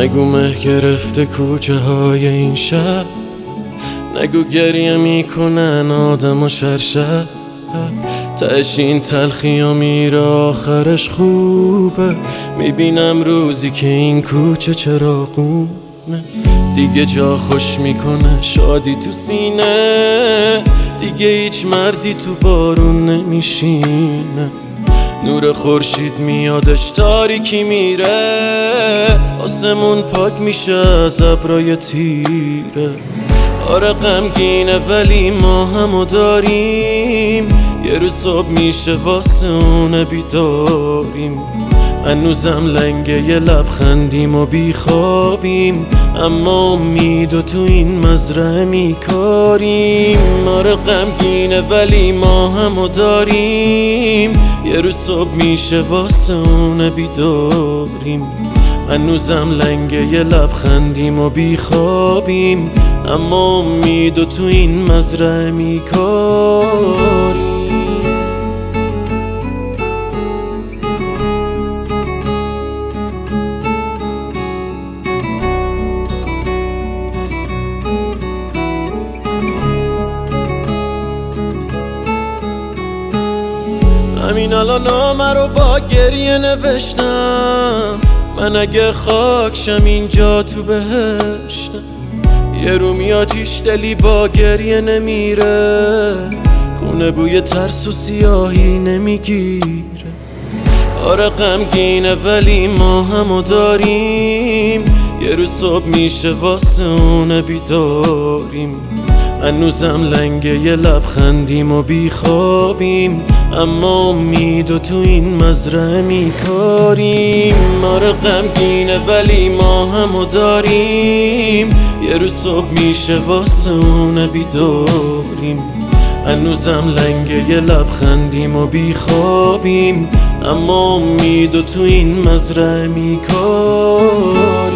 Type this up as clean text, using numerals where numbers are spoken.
نگو مه گرفته کوچه های این شب، نگو گریه میکنن آدم و شرشب. تهش این تلخی ها میره آخرش خوبه. میبینم روزی که این کوچه چراغونه، دیگه جا خوش میکنه شادی تو سینه. دیگه هیچ مردی تو بارون نمیشینه. نور خورشید میادش تاریکی میره، آسمون پاک میشه از ابرای تیره. آره غمگینه ولی ما همو داریم، یه روز صبح میشه واسه اون بیداریم. هنوزم لنگه یه لبخندیم و بیخوابیم، اما امید تو این مزرعه میکاریم. آره غمگینه ولی ما همو داریم، یه روز صبح میشه واسه اون بیداریم. هنوزم لنگه یه لبخندیم و بیخوابیم، اما امید تو این مزرعه میکاریم. همین الان نامه رو با گریه نوشتم، من اگه خاکشم اینجا تو بهشتم. یه رو میاد هیچ دلی با گریه نمیره، خونه بوی ترس و سیاهی نمیگیره. آره غمگینه ولی ما همو داریم، یه روز صبح میشه واسه اون بیداریم. هنوزم لنگه یه لبخندیم و بیخوابیم، اما امید تو این مزرعه میکاریم. آره غمگینه ولی ما همو داریم، یه روز صبح میشه واسه اون بیداریم. هنوزم لنگه یه لبخندیم و بیخوابیم، اما امید تو این مزرعه میکاریم.